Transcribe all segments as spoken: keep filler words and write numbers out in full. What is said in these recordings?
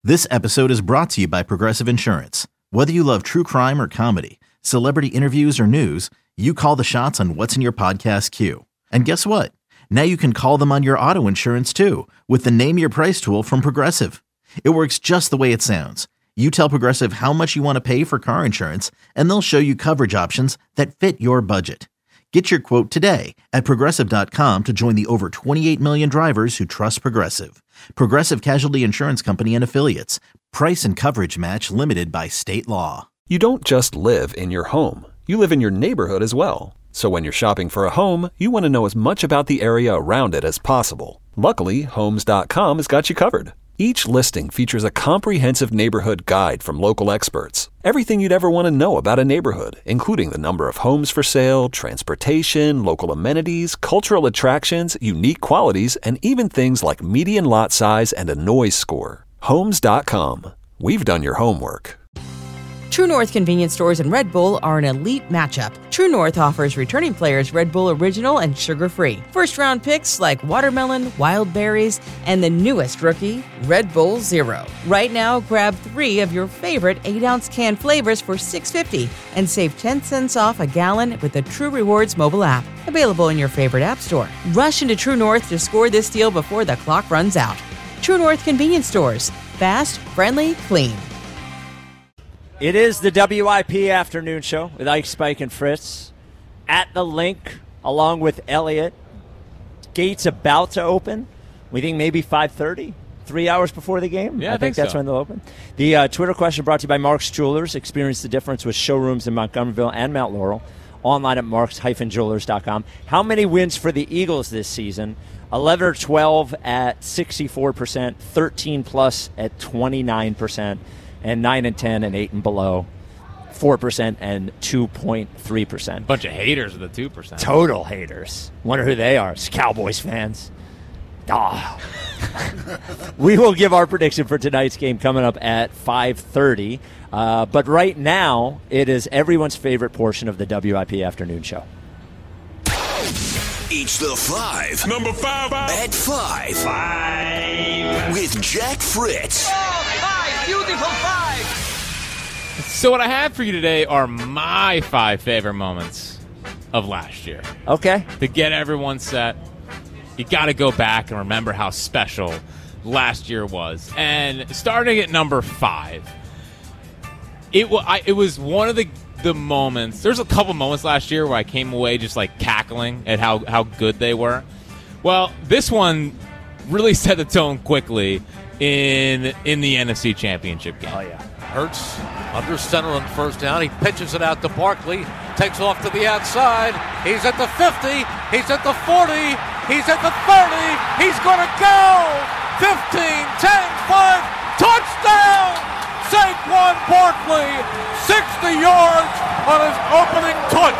This episode is brought to you by Progressive Insurance. Whether you love true crime or comedy, celebrity interviews or news, you call the shots on what's in your podcast queue. And guess what? Now you can call them on your auto insurance too with the Name Your Price tool from Progressive. It works just the way it sounds. You tell Progressive how much you want to pay for car insurance, and they'll show you coverage options that fit your budget. Get your quote today at Progressive dot com to join the over twenty-eight million drivers who trust Progressive. Progressive Casualty Insurance Company and Affiliates. Price and coverage match limited by state law. You don't just live in your home. You live in your neighborhood as well. So when you're shopping for a home, you want to know as much about the area around it as possible. Luckily, Homes dot com has got you covered. Each listing features a comprehensive neighborhood guide from local experts. Everything you'd ever want to know about a neighborhood, including the number of homes for sale, transportation, local amenities, cultural attractions, unique qualities, and even things like median lot size and a noise score. Homes dot com. We've done your homework. True North convenience stores and Red Bull are an elite matchup. True North offers returning players Red Bull Original and sugar-free. First-round picks like watermelon, wild berries, and the newest rookie, Red Bull Zero. Right now, grab three of your favorite eight-ounce can flavors for six dollars and fifty cents and save ten cents off a gallon with the True Rewards mobile app. Available in your favorite app store. Rush into True North to score this deal before the clock runs out. True North convenience stores. Fast, friendly, clean. It is the W I P Afternoon Show with Ike, Spike, and Fritz at the link, along with Elliot. Gates about to open. We think maybe five thirty, three hours before the game. Yeah, I, I think, think that's so. when they'll open. The uh, Twitter question brought to you by Mark's Jewelers. Experience the difference with showrooms in Montgomeryville and Mount Laurel. Online at marks dash jewelers dot com. How many wins for the Eagles this season? eleven or twelve at sixty-four percent, thirteen plus at twenty-nine percent. And nine and ten and eight and below, four percent and two point three percent. Bunch of haters with the two percent. Total haters. Wonder who they are. It's Cowboys fans. Oh. We will give our prediction for tonight's game coming up at five thirty. Uh, but right now, it is everyone's favorite portion of the W I P Afternoon Show. It's the five. Number five. At five. Five. With Jack Fritz. Oh, five. Beautiful five. So what I have for you today are my five favorite moments of last year. Okay. To get everyone set, you got to go back and remember how special last year was. And starting at number five, it, w- I, it was one of the the moments. There's a couple moments last year where I came away just like cackling at how, how good they were. Well, this one really set the tone quickly in in the N F C Championship game. Oh, yeah. Hurts under center on first down. He pitches it out to Barkley. Takes off to the outside. He's at the fifty. He's at the forty. He's at the thirty. He's going to go. fifteen, ten, five. Touchdown! Saquon Barkley, sixty yards on his opening touch.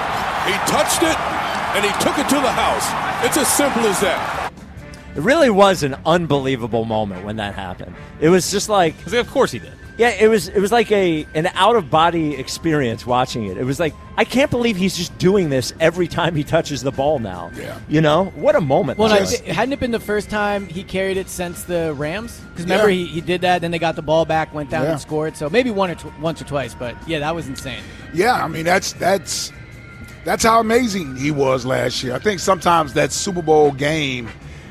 He touched it, and he took it to the house. It's as simple as that. It really was an unbelievable moment when that happened. It was just like, Of course he did. yeah, it was it was like a an out of body experience watching it. It was like, I can't believe he's just doing this every time he touches the ball now. Yeah. You know, what a moment. Well, that no, was. it- hadn't it been the first time he carried it since the Rams? Because remember, Yeah. he, he did that, then they got the ball back, went down Yeah. and scored. So maybe one or tw- once or twice, but yeah, that was insane. Yeah, I mean that's that's that's how amazing he was last year. I think sometimes that Super Bowl game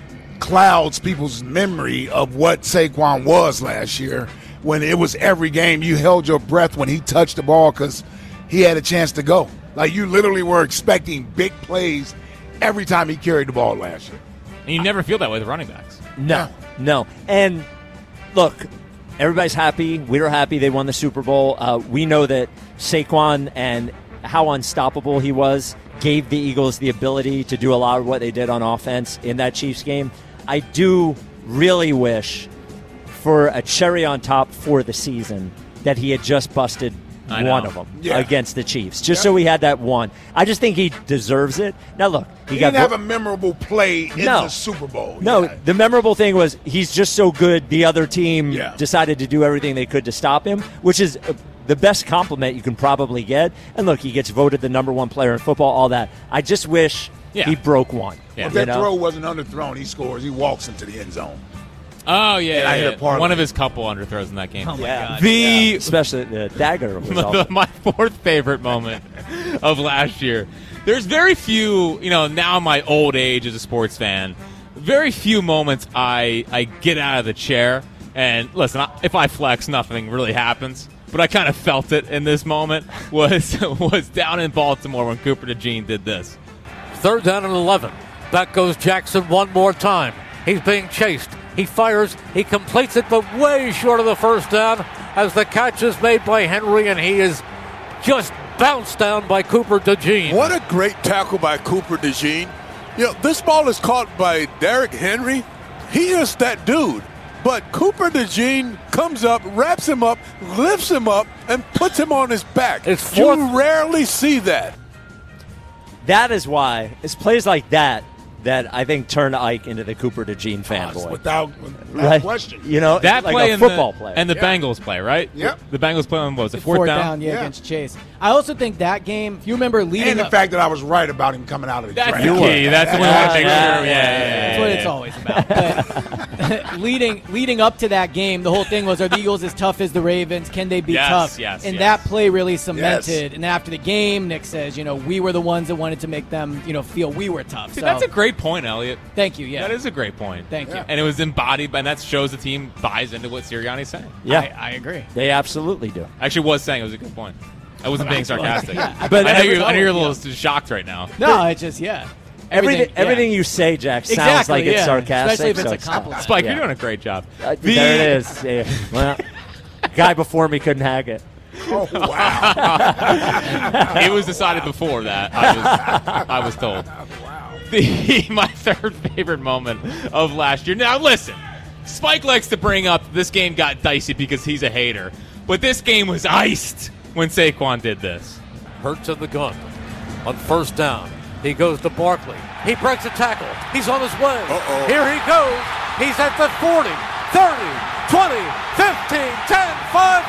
clouds people's memory of what Saquon was last year. When it was every game, you held your breath when he touched the ball because he had a chance to go. Like you literally were expecting big plays every time he carried the ball last year. And you never feel that way with running backs. No, no. And look, everybody's happy. We were happy they won the Super Bowl. Uh, we know that Saquon and how unstoppable he was gave the Eagles the ability to do a lot of what they did on offense in that Chiefs game. I do really wish for a cherry on top for the season that he had just busted I know. one of them Yeah. against the Chiefs, just Yeah. so we had that one. I just think he deserves it. Now, look, he, He got didn't have bro- a memorable play in No. the Super Bowl. No, Yeah. the memorable thing was he's just so good. The other team Yeah. decided to do everything they could to stop him, which is uh, the best compliment you can probably get. And look, he gets voted the number one player in football, all that. I just wish Yeah. he broke one. Yeah. If you that know? throw wasn't underthrown, he scores. He walks into the end zone. Oh, yeah, And I yeah, hit a yeah. parlay. One of his couple underthrows in that game. Oh, my Yeah. God. The Especially the dagger was awesome. my fourth favorite moment of last year. There's very few, you know, now my old age as a sports fan, very few moments I, I get out of the chair. And listen, I- if I flex, nothing really happens. But I kind of felt it in this moment was was down in Baltimore when Cooper DeJean did this. Third down and eleven. Back goes Jackson one more time. He's being chased. He fires. He completes it, but way short of the first down as the catch is made by Henry, and he is just bounced down by Cooper DeJean. What a great tackle by Cooper DeJean. You know, this ball is caught by Derrick Henry. He is that dude. But Cooper DeJean comes up, wraps him up, lifts him up, and puts him on his back. It's you fourth- rarely see that. That is why it's plays like that that I think turned Ike into the Cooper DeJean fanboy. Without, without Right? question. You know, That like play a and football the, play. and the Yeah. Bengals play, right? Yep. The Bengals play on, what was it, fourth, Fourth down? down, yeah, Yeah. against Chase. I also think that game, if you remember leading And the up, fact that I was right about him coming out of the That's draft. the key. That's what we want to make Yeah, sure. yeah, Yeah, yeah, that's yeah, what yeah. it's always about. But leading leading up to that game, the whole thing was, are the Eagles as tough as the Ravens? Can they be Yes, tough? yes, and yes. that play really cemented. Yes. And after the game, Nick says, you know, we were the ones that wanted to make them, you know, feel we were tough. See, so that's a great point, Elliot. thank you. Yeah, That is a great point. Thank you. And it was embodied, and that shows the team buys into what Sirianni's saying. yeah, I, I agree. they absolutely do. I actually was saying it was a good point. I wasn't being sarcastic. But I know every- you're, I know you're a little shocked right now. No, it's just yeah. Everything, Everything, yeah. everything you say, Jack, sounds Exactly, like it's yeah. sarcastic. Especially if it's so a it's not. compliment. Spike, Yeah. you're doing a great job. Uh, The- there it is. Yeah. Well, guy before me couldn't hack it. Oh, wow. It was decided before that. I was, I was told. The, my third favorite moment of last year. Now, listen. Spike likes to bring up this game got dicey because he's a hater. But this game was iced when Saquon did this. Hurts in the gun on first down. He goes to Barkley. He breaks a tackle. He's on his way. Uh-oh. Here he goes. He's at the forty, thirty, twenty, fifteen, ten, five.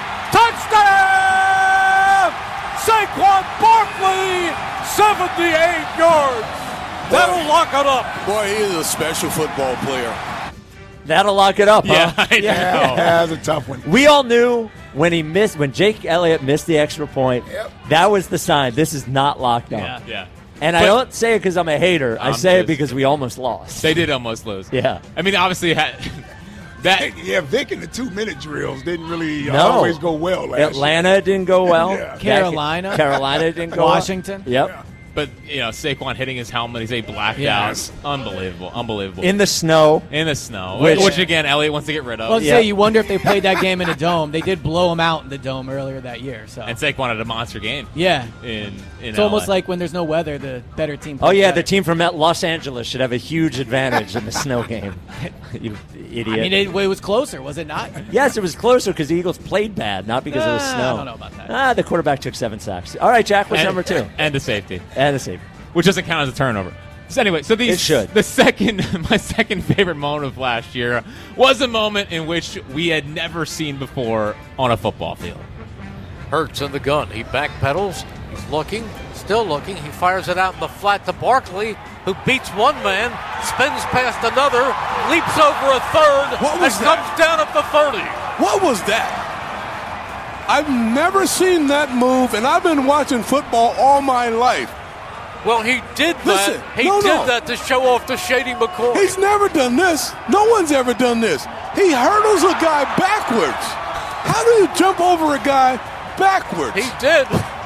Touchdown! Saquon Barkley, seventy-eight yards. That'll lock it up. Boy, he is a special football player. That'll lock it up, Yeah, huh? I know. Yeah, that's a tough one. We all knew when he missed, when Jake Elliott missed the extra point, Yep. that was the sign. This is not locked up. Yeah. Yeah. And I But- don't say it because I'm a hater. I I'm say it just- because we almost lost. They did almost lose. Yeah. I mean, obviously, had, that Yeah, Vic and the two-minute drills didn't really uh, No. always go well last Atlanta didn't go well. Yeah. Carolina. Carolina didn't go Washington. well. Yep. But, you know, Saquon hitting his helmet, he's a blacked Yes. out. Unbelievable. Unbelievable. In the snow. In the snow. Which- Which, again, Elliott wants to get rid of. Well, I'd Yeah. say you wonder if they played that game in a dome. They did blow them out in the dome earlier that year. So and Saquon had a monster game yeah, in, in it's L A. almost like when there's no weather, the better team. Oh, plays yeah, better. the team from Los Angeles should have a huge advantage in the snow game. You idiot. I mean, it, it was closer, was it not? yes, it was closer because the Eagles played bad, not because it was Ah, snow. I don't know about that. Ah, the quarterback took seven sacks. All right, Jack, what's And- number two? And a safety. And the safety. Which doesn't count as a turnover. So anyway, so these It should. the second my second favorite moment of last year was a moment in which we had never seen before on a football field. Hurts in the gun. He backpedals. He's looking, still looking. He fires it out in the flat to Barkley, who beats one man, spins past another, leaps over a third, What was and that? comes down at the thirty. What was that? I've never seen that move, and I've been watching football all my life. Well, he did that. Listen, he no, did no. that to show off to Shady McCoy. He's never done this. No one's ever done this. He hurdles a guy backwards. How do you jump over a guy backwards? He did.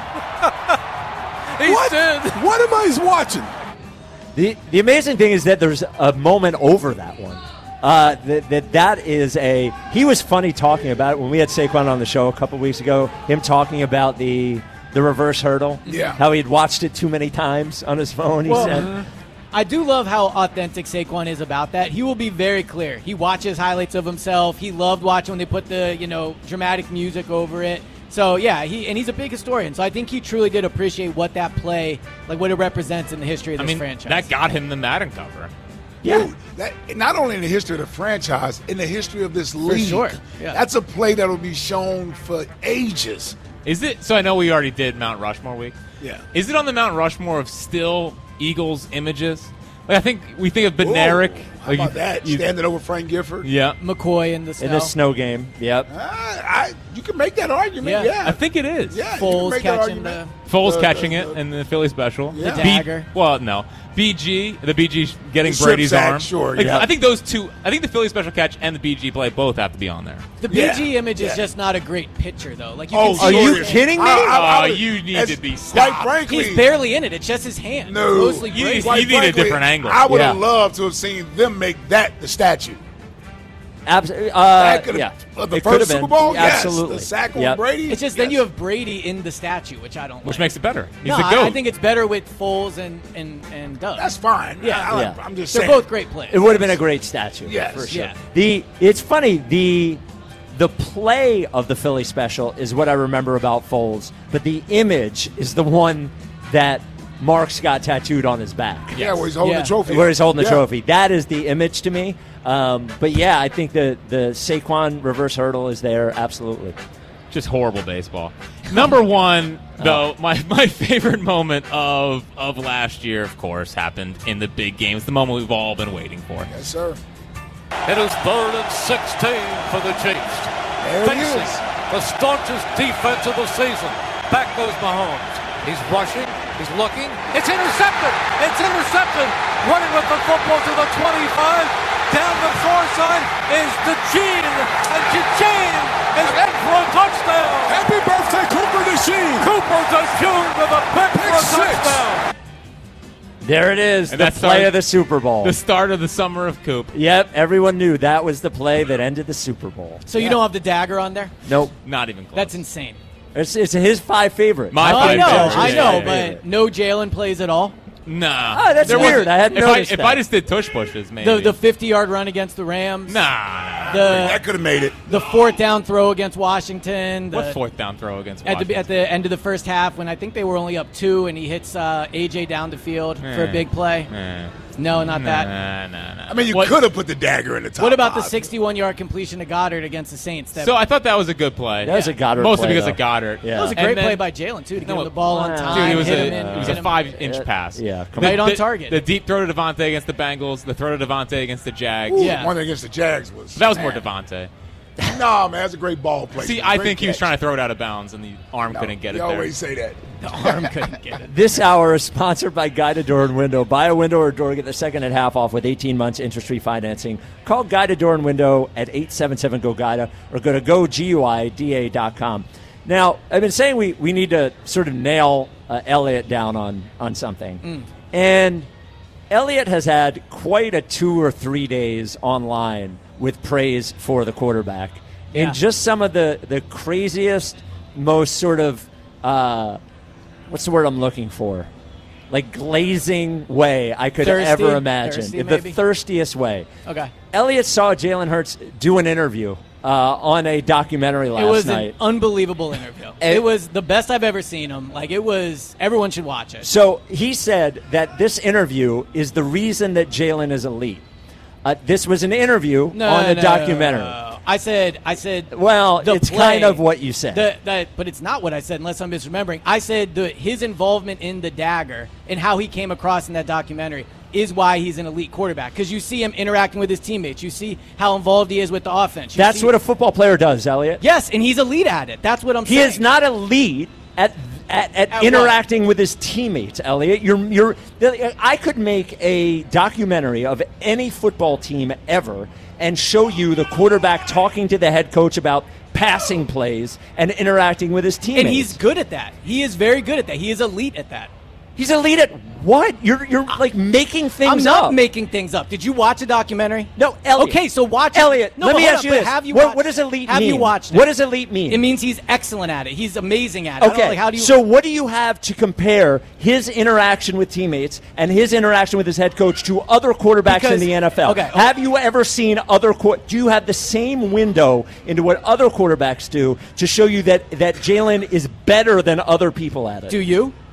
he what? did. What am I watching? The the amazing thing is that there's a moment over that one. Uh, that, that that is a he was funny talking about it when we had Saquon on the show a couple weeks ago. Him talking about the the reverse hurdle. Yeah. How he'd watched it too many times on his phone. He Well, said. I do love how authentic Saquon is about that. He will be very clear. He watches highlights of himself. He loved watching when they put the, you know, dramatic music over it. So, yeah, he and he's a big historian. So I think he truly did appreciate what that play, like what it represents in the history of I this mean, franchise. that got him the Madden cover. Yeah. Dude, that, not only in the history of the franchise, in the history of this league. sure, yeah. That's a play that will be shown for ages. Is it? So I know we already did Mount Rushmore week. Yeah. Is it on the Mount Rushmore of still Eagles images? Like, I think we think of Bednarik. Whoa, how like about you- that? you- Standing over Frank Gifford. Yeah. McCoy in the snow. In the snow game. Yep. Uh, I, you can make that argument. Yeah. Yeah. I think it is. Yeah, you can Foles make that catching the argument. Foles The- catching the- it in the Philly special. Yeah. The B- dagger. well, no. B G, the B G getting The strip Brady's sack, arm. sure, Like, yeah. I think those two, I think the Philly special catch and the B G play both have to be on there. The B G Yeah. image is Yeah. just not a great picture, though. Like you Oh, can Are see you his- kidding me? I- I- I Oh, would- you need as- to be Quite stopped. frankly, He's barely in it. It's just his hand. No. It's mostly You- Brady. quite you need a frankly, different angle. I would have Yeah. loved to have seen them make that the statue. Absolutely. Uh, That could've- yeah. uh, the It could've first been. Super Bowl, yes, Absolutely. the sack on Yep. Brady. It's just then yes. you have Brady in the statue, which I don't Which like. makes it better. He's no, the I, GOAT. I think it's better with Foles and, and, and Doug. That's fine. Yeah. I, I, Yeah. I'm just They're saying. both great players. It would have been a great statue. Yes. For sure. Yeah. The it's funny the the play of the Philly special is what I remember about Foles, but the image is the one that Mark's got tattooed on his back. Yeah, where he's holding Yeah. the trophy. Where he's holding the Yeah. trophy. That is the image to me. Um, but yeah, I think the the Saquon reverse hurdle is there. Absolutely. Just horrible baseball. Number one, though, my, my favorite moment of of last year, of course, happened in the big game. It's the moment we've all been waiting for. Yes, sir. It is third and sixteen for the Chiefs. There it Facing is. the staunchest defense of the season. Back goes Mahomes. He's rushing. He's looking. It's intercepted. It's intercepted. Running with the football to the twenty-five. Down the far side is DeJean. And DeJean is in for a touchdown. Happy birthday, Cooper DeJean. Cooper DeJean with a pick for a Pick six. touchdown. There it is. And the that's play our- of the Super Bowl. The start of the summer of Coop. Yep, everyone knew that was the play that ended the Super Bowl. So you don't have the dagger on there? Nope. Not even close. That's insane. It's, it's his five favorite. My Oh, I five know, favorites. I Yeah, know, yeah, but yeah. no Jalen plays at all. Nah. Oh, that's There weird. wasn't- I hadn't if noticed I, If that. I just did tush pushes, maybe. The the fifty-yard run against the Rams. nah, nah. The That could have made it. the fourth down throw against Washington. The, What fourth down throw against at Washington? the at the end of the first half when I think they were only up two and he hits uh, A J down the field for a Eh. big play. Nah. No, not that. Nah, nah, nah. I mean, you What- could have put the dagger in the top. What about the five. sixty-one-yard completion to Goddard against the Saints? That, So I thought that was a good play. That was a Goddard Mostly play, because though. of Goddard. Yeah. that was a And great then- play by Jalen too to give No, him the ball on wow. time. Dude, it was hit a him in, it was hit a him- five-inch Uh, pass. yeah, come The- Right on the- target. The deep throw to Devontae against the Bengals. The throw to Devontae against the Jags. Ooh, Yeah. One against the Jags was. That was more man. Devontae. Nah, man, that's a great ball play. See, I Great think he was catch. trying to throw it out of bounds, and the arm No, couldn't get you it there. always say that. The arm couldn't get it. This hour is sponsored by Guided Door and Window. Buy a window or door, get the second and half off with eighteen months interest-free financing. Call Guided Door and Window at eight seven seven, G O, G I D A or go to go guida dot com. Now, I've been saying we, we need to sort of nail uh, Elliott down on, on something. Mm. And Elliott has had quite a two or three days online with praise for the quarterback. Yeah. And just some of the, the craziest, most sort of, uh, what's the word I'm looking for? Like glazing way I could Thirsty? ever imagine. Thirsty, the maybe? thirstiest way. Okay. Elliott saw Jalen Hurts do an interview uh, on a documentary last It was night. an unbelievable interview. And- it was the best I've ever seen him. Like it was, everyone should watch it. So he said that this interview is the reason that Jalen is elite. Uh, this was an interview No, on no, a no, documentary. no, no, no. I said, I said. Well, the it's play- kind of what you said. The, the, but it's not what I said, unless I'm misremembering. I said the, his involvement in the dagger and how he came across in that documentary is why he's an elite quarterback. Because you see him interacting with his teammates. You see how involved he is with the offense. You That's see- what a football player does, Elliott. Yes, and he's elite at it. That's what I'm He saying. is not elite at at, at, At interacting with his teammates, Elliott. You're you're. I could make a documentary of any football team ever and show you the quarterback talking to the head coach about passing plays and interacting with his teammates. And he's good at that. He is very good at that. He is elite at that. He's elite at what? You're you're like making things I'm not up. making things up. Did you watch a documentary? No, Elliott. Okay, so watch it. Elliott, No, let but me hold ask up, you but this. Have you what, watched- what does elite have mean? you watched it? What does elite mean? It means he's excellent at it. He's amazing at it. I don't Okay, know, like, how do you? so what do you have to compare his interaction with teammates and his interaction with his head coach to other quarterbacks Because- in the N F L? okay, okay. Have you ever seen other? Qu- do you have the same window into what other quarterbacks do to show you that that Jalen is better than other people at it? do you?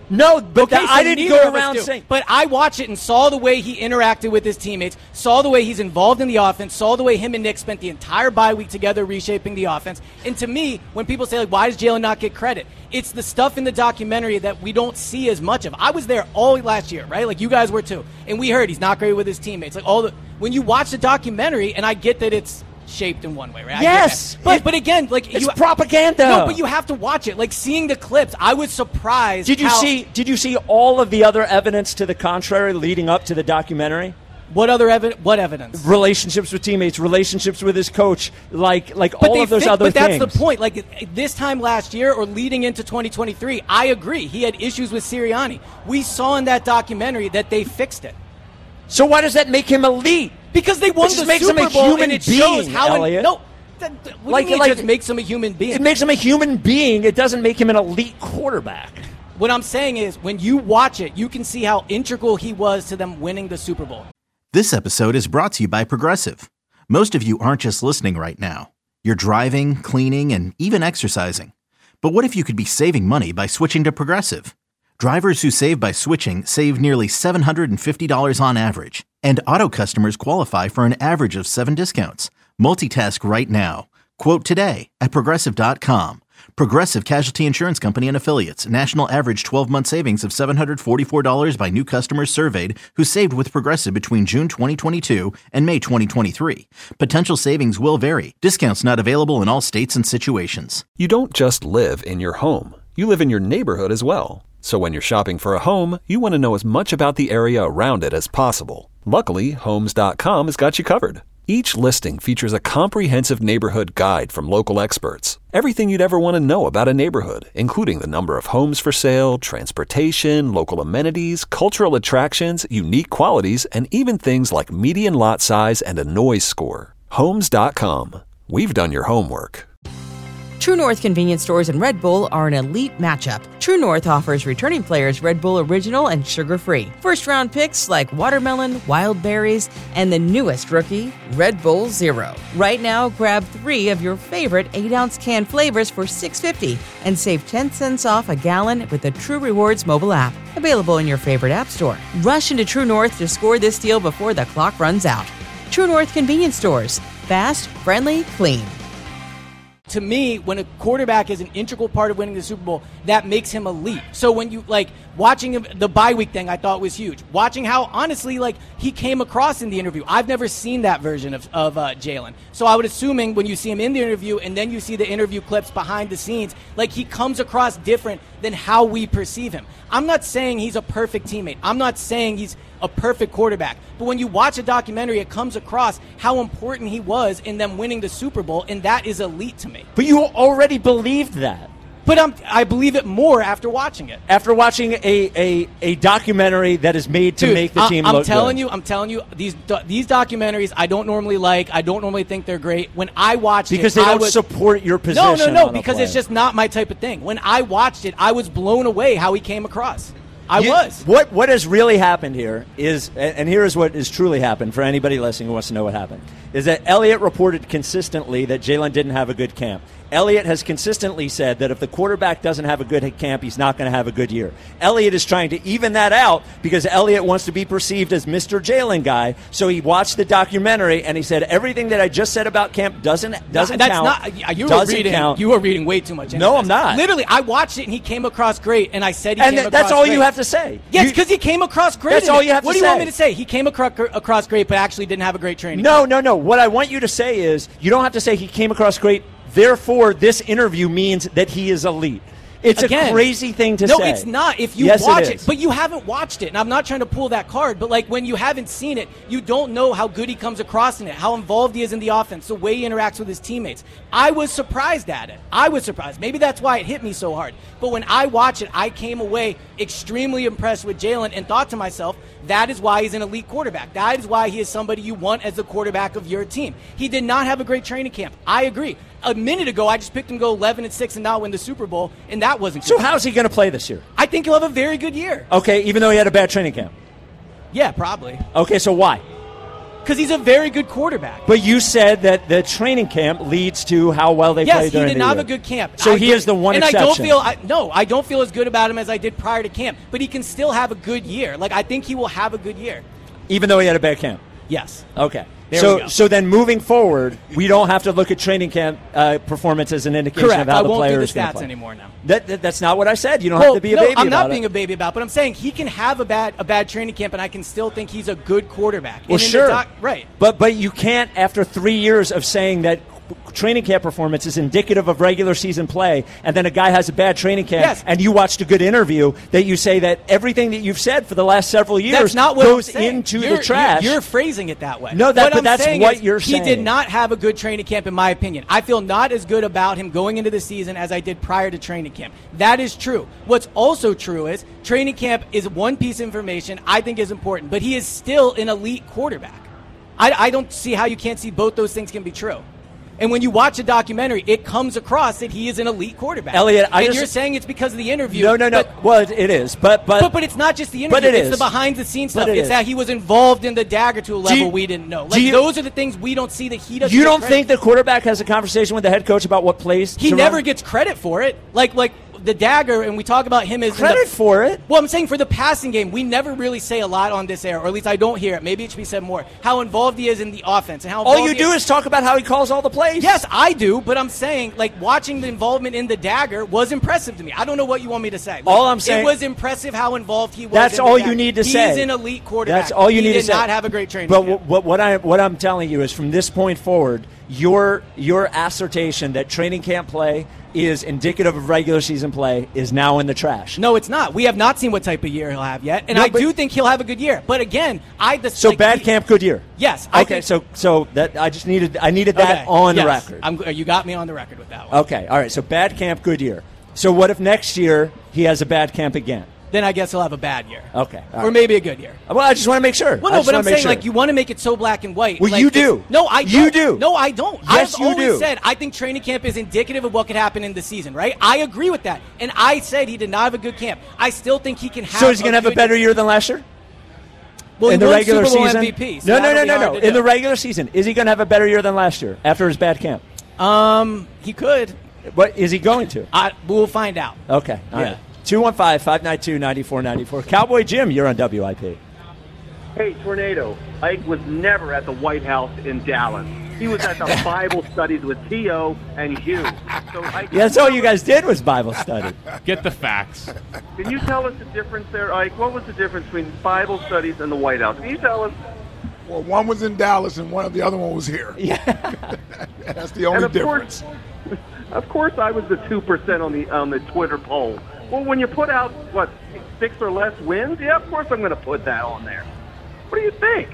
No, but Okay, that, so I didn't neither go of us around do. saying. But I watched it and saw the way he interacted with his teammates, saw the way he's involved in the offense, saw the way him and Nick spent the entire bye week together reshaping the offense. And to me, when people say, like, why does Jalen not get credit? It's the stuff in the documentary that we don't see as much of. I was there all last year, right? Like you guys were too. And we heard he's not great with his teammates. Like all the when you watch the documentary, and I get that it's shaped in one way, right? I Yes, get that. but but again, like it's you, propaganda. No, but you have to watch it. Like seeing the clips, I was surprised. Did you how, see? Did you see all of the other evidence to the contrary leading up to the documentary? What other evidence? What evidence? Relationships with teammates, relationships with his coach, like like But all they of those fi- other but that's things. the point. Like this time last year or leading into twenty twenty-three, I agree. He had issues with Sirianni. We saw in that documentary that they fixed it. So why does that make him elite? Because they won It just the makes Super him a Bowl, human and it being, shows how. Elliot. No, that, that- what Like- do you mean like- it just makes him a human being? It makes him a human being. It doesn't make him an elite quarterback. What I'm saying is, when you watch it, you can see how integral he was to them winning the Super Bowl. This episode is brought to you by Progressive. Most of you aren't just listening right now. You're driving, cleaning, and even exercising. But what if you could be saving money by switching to Progressive? Drivers who save by switching save nearly seven hundred fifty dollars on average. And auto customers qualify for an average of seven discounts. Multitask right now. Quote today at Progressive dot com. Progressive Casualty Insurance Company and Affiliates. National average twelve-month savings of seven hundred forty-four dollars by new customers surveyed who saved with Progressive between June twenty twenty-two and May twenty twenty-three. Potential savings will vary. Discounts not available in all states and situations. You don't just live in your home. You live in your neighborhood as well. So when you're shopping for a home, you want to know as much about the area around it as possible. Luckily, Homes dot com has got you covered. Each listing features a comprehensive neighborhood guide from local experts. Everything you'd ever want to know about a neighborhood, including the number of homes for sale, transportation, local amenities, cultural attractions, unique qualities, and even things like median lot size and a noise score. Homes dot com. We've done your homework. True North convenience stores and Red Bull are an elite matchup. True North offers returning players Red Bull Original and sugar-free. First-round picks like watermelon, wild berries, and the newest rookie, Red Bull Zero. Right now, grab three of your favorite eight-ounce can flavors for six dollars and fifty cents and save ten cents off a gallon with the True Rewards mobile app. Available in your favorite app store. Rush into True North to score this deal before the clock runs out. True North convenience stores. Fast, friendly, clean. To me, when a quarterback is an integral part of winning the Super Bowl, that makes him elite. So when you, like, watching him, the bye week thing I thought was huge. Watching how, honestly, like, he came across in the interview. I've never seen that version of, of uh, Jalen. So I would assuming when you see him in the interview and then you see the interview clips behind the scenes, like, he comes across different than how we perceive him. I'm not saying he's a perfect teammate. I'm not saying he's a perfect quarterback. But when you watch a documentary, it comes across how important he was in them winning the Super Bowl, and that is elite to me. But you already believed that. But I'm, I believe it more after watching it. After watching a, a, a documentary that is made to Dude, make the I, team I'm look telling good. you, I'm telling you, these do- these documentaries I don't normally like. I don't normally think they're great. When I watched Because it, they I don't was, support your position. No, no, no, on a because play. it's just not my type of thing. When I watched it, I was blown away how he came across. I You- was. What what has really happened here is, and and here is what has truly happened for anybody listening who wants to know what happened, is that Elliott reported consistently that Jalen didn't have a good camp. Elliott has consistently said that if the quarterback doesn't have a good camp, he's not going to have a good year. Elliott is trying to even that out because Elliott wants to be perceived as Mister Jalen guy. So he watched the documentary and he said everything that I just said about camp doesn't doesn't That's count. not. You were doesn't reading. count. You were reading way too much. into No, this. I'm not. Literally, I watched it and he came across great, and I said he and came th- across that's all great. you have to say. Yes, You- because he came across great. That's in all it. you have what to do you want say. me to say? He came across, across great, but actually didn't have a great training. No, no, no. What I want you to say is you don't have to say he came across great. Therefore, this interview means that he is elite. It's Again, a crazy thing to no, say. No, it's not. If you yes, watch it, it, is. but you haven't watched it, and I'm not trying to pull that card, but like when you haven't seen it, you don't know how good he comes across in it, how involved he is in the offense, the way he interacts with his teammates. I was surprised at it. I was surprised. Maybe that's why it hit me so hard. But when I watch it, I came away extremely impressed with Jalen and thought to myself, that is why he's an elite quarterback. That is why he is somebody you want as the quarterback of your team. He did not have a great training camp. I agree. A minute ago, I just picked him to go eleven and six and not win the Super Bowl, and that wasn't good. So how's he going to play this year? I think he'll have a very good year. Okay, even though he had a bad training camp. Yeah, probably. Okay, so why? Because he's a very good quarterback. But you said that the training camp leads to how well they yes, play during he did the not year. have a good camp. So I he agree. is the one and exception. I don't feel I, no, I don't feel as good about him as I did prior to camp. But he can still have a good year. Like I think he will have a good year. Even though he had a bad camp. Yes. Okay. There so we go. so then moving forward, we don't have to look at training camp uh, performance as an indication Correct. of how I the won't player do the is going to stats play. anymore now. That, that that's not what I said. You don't well, have to be a no, baby I'm about not being it. a baby about, but I'm saying he can have a bad a bad training camp, and I can still think he's a good quarterback. Well, and in the sure. doc- right. But but you can't, after three years of saying that training camp performance is indicative of regular season play, and then a guy has a bad training camp, Yes. and you watched a good interview, that you say that everything that you've said for the last several years That's not what goes I'm saying. into You're- the trash. You're, you're phrasing it that way. No, that- what but I'm that's saying what is you're he saying. did not have a good training camp, in my opinion. I feel not as good about him going into the season as I did prior to training camp. That is true. What's also true is training camp is one piece of information I think is important, but he is still an elite quarterback. I, I don't see how you can't see both those things can be true. And when you watch a documentary, it comes across that he is an elite quarterback. Elliot, I and just- you're saying it's because of the interview. no, no, no. But, well, it, it is, but but but but it's not just the interview. But it it's is. the behind the scenes But stuff. it It's is. that he was involved in the dagger to a level you- we didn't know. do Like you- those are the things we don't see that he doesn't. you get don't credit think the quarterback has a conversation with the head coach about what plays he to never run? gets credit for it. Like like the dagger, and we talk about him as in credit the, for it? Well, I'm saying for the passing game, we never really say a lot on this air, or at least I don't hear it. Maybe it should be said more. How involved he is in the offense, and how All involved you he do is talk about how he calls all the plays. Yes, I do, but I'm saying, like, watching the involvement in the dagger was impressive to me. I don't know what you want me to say. Like, All I'm saying- it was impressive how involved he was. That's in the all dagger. you need to He's say. an elite quarterback. That's all you he need did to say. not have a great training But camp. what, what I what I'm telling you is, from this point forward, your your assertion that training camp play is indicative of regular season play is now in the trash. No, it's not. We have not seen what type of year he'll have yet, and No, I but- do think he'll have a good year. But again, I the So like, bad he- camp, good year. Yes. I Okay. think- So so that I just needed I needed that Okay, on yes. record. I'm, you got me on the record with that one. Okay. All right. So bad camp, good year. So what if next year he has a bad camp again? Then I guess he'll have a bad year. Okay. all Or right. maybe a good year. Well, I just want to make sure. Well, I no, just but wanna I'm make saying, sure. like, you want to make it so black and white. Well, Like, you it's- do. No, I You don't. do. No, I don't. Yes, I've you always do. said I think training camp is indicative of what could happen in the season, right? I agree with that. And I said he did not have a good camp. I still think he can have So is he going to have a good- better year than last year? well, in he the won regular Super Bowl season? M V P, so no, no, that'll no, be no, hard no. to In do. the regular season, is he going to have a better year than last year after his bad camp? Um, he could. What is he going to? I, we'll find out. Okay. All Yeah. right. two one five, five nine two, nine four nine four. Cowboy Jim, you're on W I P. Hey, Tornado. Ike was never at the White House in Dallas. He was at the Bible studies with T O and Hugh. So Ike, Yeah, that's all you guys did was Bible study. Get the facts. Can you tell us the difference there, Ike? What was the difference between Bible studies and the White House? Can you tell us? Well, one was in Dallas and one of the other one was here. Yeah. That's the only and of difference. Course, of course, I was the two percent on the on the Twitter poll. Well, when you put out what six or less wins, yeah, of course I'm going to put that on there. What do you think?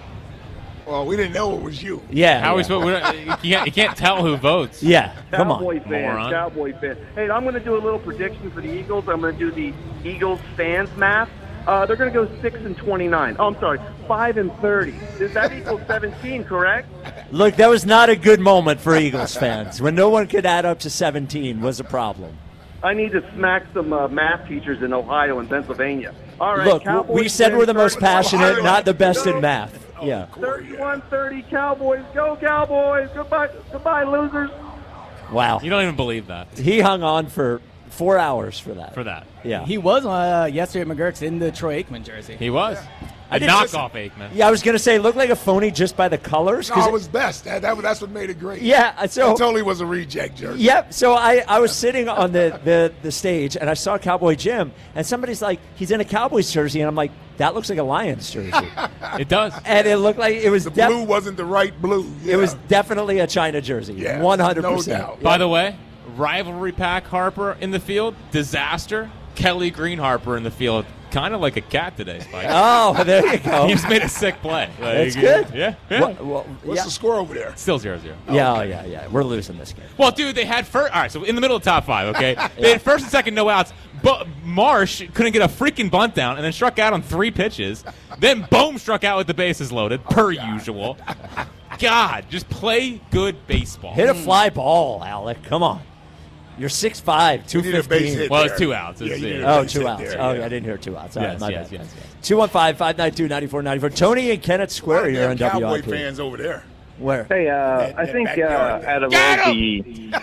Well, we didn't know it was you. Yeah. How yeah. we supposed? we don't- You can't, you can't tell who votes. Yeah. Come Cowboy on. fan, moron. Cowboy fan. Hey, I'm going to do a little prediction for the Eagles. I'm going to do the Eagles fans math. Uh, they're going to go six and twenty-nine. Oh, I'm sorry, five and thirty. Does that equal seventeen? Correct? Look, that was not a good moment for Eagles fans. When no one could add up to seventeen was a problem. I need to smack some uh, math teachers in Ohio and Pennsylvania. All right, Look, Cowboys we said fans, we're the most thirty-one passionate, not the best in No. math. Yeah. thirty-one thirty Cowboys. Go Cowboys. Goodbye, goodbye, losers. Wow. You don't even believe that. He hung on for four hours for that. For that. Yeah. He was uh, yesterday at McGurk's in the Troy Aikman jersey. He was. I A didn't- knockoff Aikman. Yeah, I was going to say, it looked like a phony just by the colors. 'cause No, it- it was best. That, that, that's what made it great. Yeah, so- It totally was a reject jersey. Yep. So I, I was sitting on the, the, the stage, and I saw Cowboy Jim, and somebody's like, he's in a Cowboys jersey, and I'm like, that looks like a Lions jersey. It does. And it looked like it was The def- blue wasn't the right blue. it was Yeah. definitely a China jersey. Yeah, one hundred percent. no doubt. By the way, rivalry pack Harper in the field, disaster. Kelly Green Harper in the field, kind of like a cat today, Spike. Oh, there you go. He just made a sick play. Like, That's good. Yeah. yeah. What- well, What's yeah. the score over there? Still zero zero. Yeah, oh, yeah, yeah. We're losing this game. Well, dude, they had first. All right, so in the middle of the top five, okay, they had first and second no outs. But Marsh couldn't get a freaking bunt down, and then struck out on three pitches. Then Bohm struck out with the bases loaded, per usual. God, just play good baseball. Hit a fly ball, Alec. Come on. You're six five, two You need a base fifteen. hit Well, there. it's two outs. Yeah, It's- you need a yeah. Oh, base two hit outs. there, Oh, yeah. yeah, I didn't hear two outs. All right, Yes, my yes, bad. yes, yes. two one five, five nine two, nine four nine four. Tony and Kennett Square here on Cowboy W I P. fans over there. Where? Hey, uh, That- I that think uh, backyard. out of Get all the,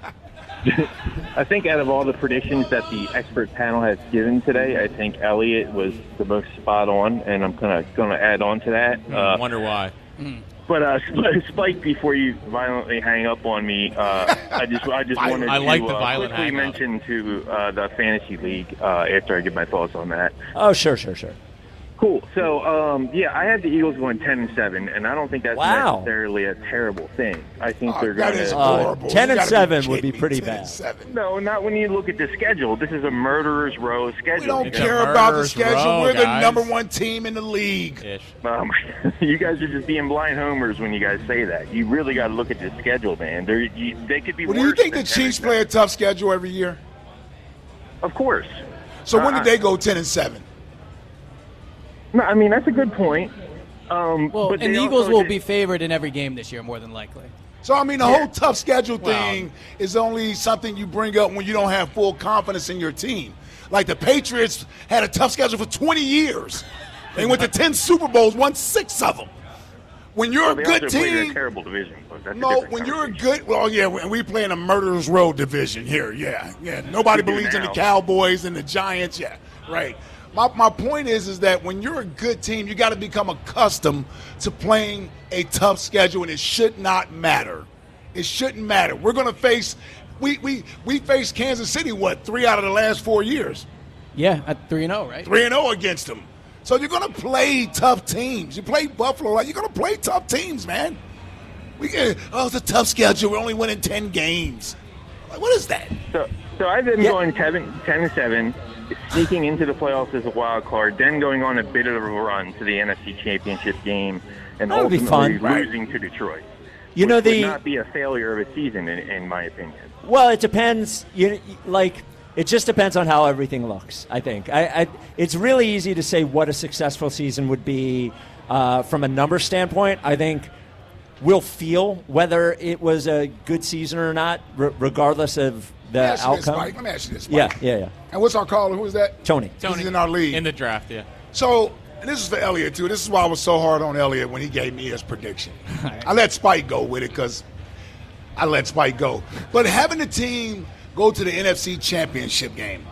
I think out of all the predictions that the expert panel has given today, I think Elliott was the most spot on, and I'm kind of going to add on to that. Hmm, Uh, wonder why. but uh, Spike, before you violently hang up on me, uh, I just I just wanted I to like the uh, violent quickly hang up. mention to uh, the fantasy league uh, after I give my thoughts on that. Oh, sure, sure, sure. Cool. So, um, yeah, I have the Eagles going ten and seven, and I don't think that's Wow. necessarily a terrible thing. I think Oh, they're that going is to. horrible. ten You and gotta seven would be kidding me. pretty ten and bad. seven. No, not when you look at the schedule. This is a murderer's row schedule. We don't It's a care about the murderer's schedule. row, We're the guys. number one team in the league. Ish. Um, you guys are just being blind homers when you guys say that. You really got to look at the schedule, man. They're, you, they could be Well, worse. do you think the than Chiefs ten and play a tough schedule every year? seven. Of course. So when Uh, did they go ten and seven? No, I mean that's a good point. Um, Well, but and they the Eagles also will did- be favored in every game this year, more than likely. So I mean, the Yeah. whole tough schedule Well- thing is only something you bring up when you don't have full confidence in your team. Like the Patriots had a tough schedule for twenty years. They went to ten Super Bowls, won six of them. When you're Well, a they good also played in a team, terrible division. But that's a no. different When you're a conversation. good, well, yeah, and we play in a murderer's row division here. Yeah, yeah. Nobody We do believes in the now. Cowboys and the Giants. Yeah, right. My, my point is, is that when you're a good team, you got to become accustomed to playing a tough schedule, and it should not matter. It shouldn't matter. We're going to face, we we we faced Kansas City what three out of the last four years, Yeah, at three and zero, right? three and zero against them. So you're going to play tough teams. You play Buffalo, like you're going to play tough teams, man. We get, oh, it's a tough schedule. We're only winning ten games. Like, what is that? So, so I've been Yeah. going ten, ten and seven, sneaking into the playoffs as a wild card, then going on a bit of a run to the N F C Championship game, and That would be ultimately fun. losing to Detroit. You know, which the would not be a failure of a season, in, in my opinion. Well, it depends. You like it just depends on how everything looks. I think I, I it's really easy to say what a successful season would be uh, from a number standpoint. I think we'll feel whether it was a good season or not, r- regardless of the Let me ask you this, outcome. Mike. Let me ask you this, Yeah, Mike. yeah, yeah. And what's our caller? Who is that? Tony. Tony. He's in our league. In the draft, yeah. So, and this is for Elliott, too. This is why I was so hard on Elliott when he gave me his prediction. I let Spike go with it because I let Spike go. But having the team go to the N F C Championship game,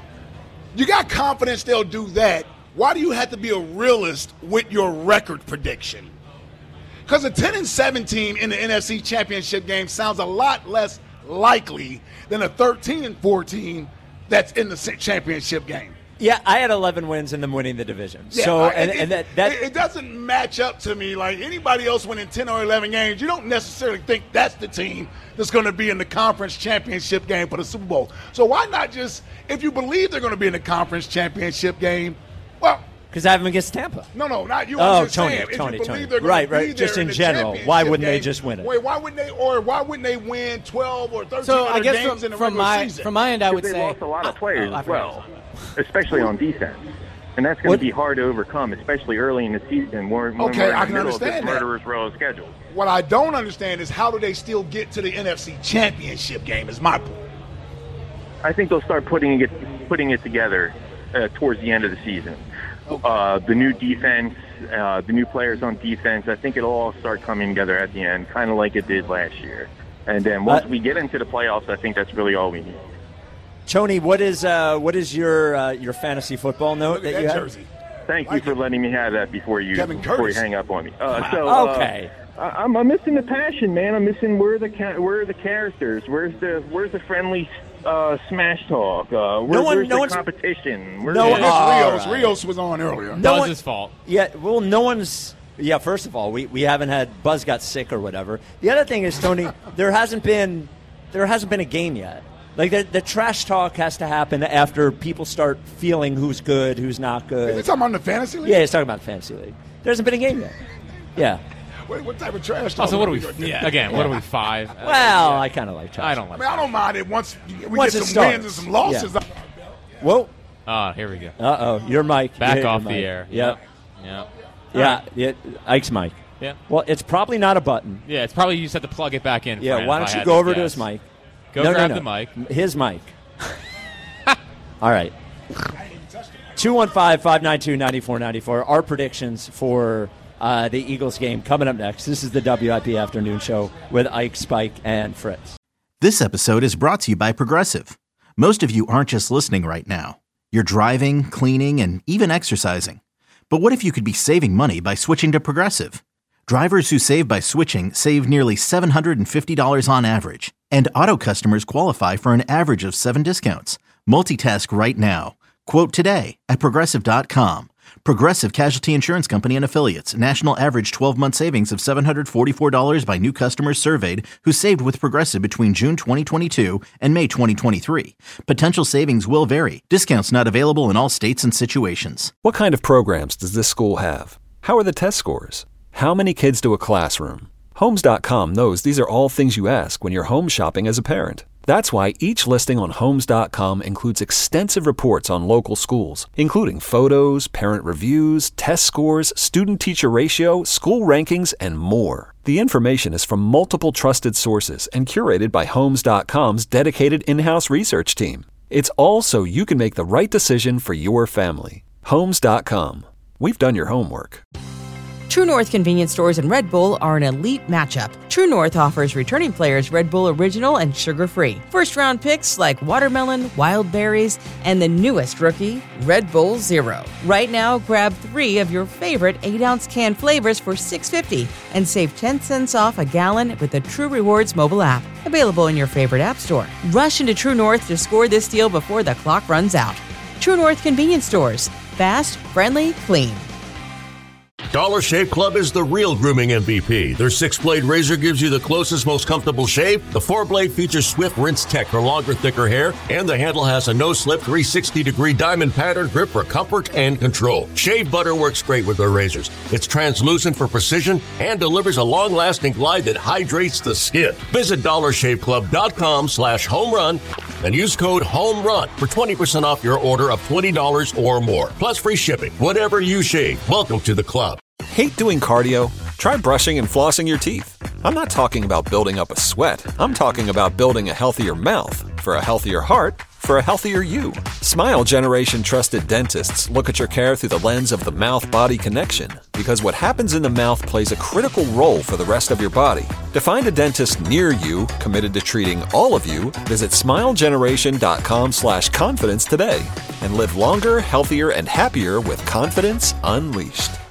you got confidence they'll do that. Why do you have to be a realist with your record prediction? Because a ten and seven team in the N F C Championship game sounds a lot less likely than a thirteen and fourteen that's in the championship game. Yeah, I had eleven wins and them winning the division. Yeah, so I- and, it, and that, that it, it doesn't match up to me like anybody else winning ten or eleven games. You don't necessarily think that's the team that's going to be in the conference championship game for the Super Bowl. So why not just, if you believe they're going to be in the conference championship game, well, because I have them against Tampa. no, no, not you. Oh, I'm just Tony, saying, if Tony, you Tony. believe they're going Right, to be right, there just in the general. Why championship wouldn't they game, just win it? Wait, why wouldn't they, or why wouldn't they win twelve or thirteen So I other guess games from, in the from regular my season? from my end, I would they say lost a lot of players Oh, I as forgot. well, especially on defense. And that's going What- to be hard to overcome, especially early in the season. When, when Okay, we're in I the can middle of this understand that. murderer's row of schedule. What I don't understand is how do they still get to the N F C Championship game? Is my point. I think they'll start putting it putting it together uh, towards the end of the season. Uh, the new defense, uh, the new players on defense. I think it'll all start coming together at the end, kind of like it did last year. And then once Uh, we get into the playoffs, I think that's really all we need. Tony, what is uh, what is your uh, your fantasy football note Look at that you that have? jersey. Thank Like you for letting me have that before you Kevin before you Curtis. hang up on me. Uh, so, uh, Okay. I, I'm, I'm missing the passion, man. I'm missing where are the ca- where are the characters? Where's the where's the friendly uh, smash talk? Uh, where, No one- where's no the one's- competition? Where's No the- one- That's all Rios. right. Rios was on earlier. No Buzz's one- fault. Yeah, well, no one's. Yeah, first of all, we, we haven't had Buzz got sick or whatever. The other thing is, Tony, there hasn't been there hasn't been a game yet. Like the, the trash talk has to happen after people start feeling who's good, who's not Is good. he talking about the fantasy league? Yeah, he's talking about fantasy league. There hasn't been a game yet. Yeah. What, what type of trash? Oh, talk so what are we? gonna do? Yeah. Again, what are we? Five? Well, I kind of like trash. I don't I like. mean, I don't mind it once we Once get it some starts. wins and some losses. Yeah. Whoa. Ah, here we go. Uh oh. Your mic. Back You hit off your the mic. air. Yep. Yeah. Yeah. Yeah. Ike's mic. Yeah. Well, it's probably not a button. Yeah. It's probably you just have to plug it back in. Yeah. Fran, Why if don't I you had go over to guess. his mic? Go no, grab no, no. the mic. His mic. All right. two one five, five nine two, nine four nine four. Our predictions for uh, the Eagles game coming up next. This is the W I P Afternoon Show with Ike, Spike, and Fritz. This episode is brought to you by Progressive. Most of you aren't just listening right now. You're driving, cleaning, and even exercising. But what if you could be saving money by switching to Progressive? Drivers who save by switching save nearly seven hundred fifty dollars on average. And auto customers qualify for an average of seven discounts. Multitask right now. Quote today at Progressive dot com. Progressive Casualty Insurance Company and Affiliates. National average twelve-month savings of seven hundred forty-four dollars by new customers surveyed who saved with Progressive between June twenty twenty-two and May twenty twenty-three. Potential savings will vary. Discounts not available in all states and situations. What kind of programs does this school have? How are the test scores? How many kids do a classroom? Homes dot com knows these are all things you ask when you're home shopping as a parent. That's why each listing on Homes dot com includes extensive reports on local schools, including photos, parent reviews, test scores, student-teacher ratio, school rankings, and more. The information is from multiple trusted sources and curated by Homes dot com's dedicated in-house research team. It's all so you can make the right decision for your family. Homes dot com. We've done your homework. True North convenience stores and Red Bull are an elite matchup. True North offers returning players Red Bull Original and sugar-free. First-round picks like watermelon, wild berries, and the newest rookie, Red Bull Zero. Right now, grab three of your favorite eight-ounce can flavors for six dollars and fifty cents and save ten cents off a gallon with the True Rewards mobile app. Available in your favorite app store. Rush into True North to score this deal before the clock runs out. True North convenience stores. Fast, friendly, clean. Dollar Shave Club is the real grooming M V P. Their six-blade razor gives you the closest, most comfortable shave. The four-blade features Swift Rinse Tech for longer, thicker hair. And the handle has a no-slip three hundred sixty degree diamond pattern grip for comfort and control. Shave butter works great with their razors. It's translucent for precision and delivers a long-lasting glide that hydrates the skin. Visit dollar shave club dot com slash home run and use code HOMERUN for twenty percent off your order of twenty dollars or more. Plus free shipping. Whatever you shave, welcome to the club. Hate doing cardio? Try brushing and flossing your teeth. I'm not talking about building up a sweat. I'm talking about building a healthier mouth. For a healthier heart, for a healthier you. Smile Generation trusted dentists look at your care through the lens of the mouth-body connection, because what happens in the mouth plays a critical role for the rest of your body. To find a dentist near you committed to treating all of you, visit smile generation dot com slash confidence today and live longer, healthier, and happier with confidence unleashed.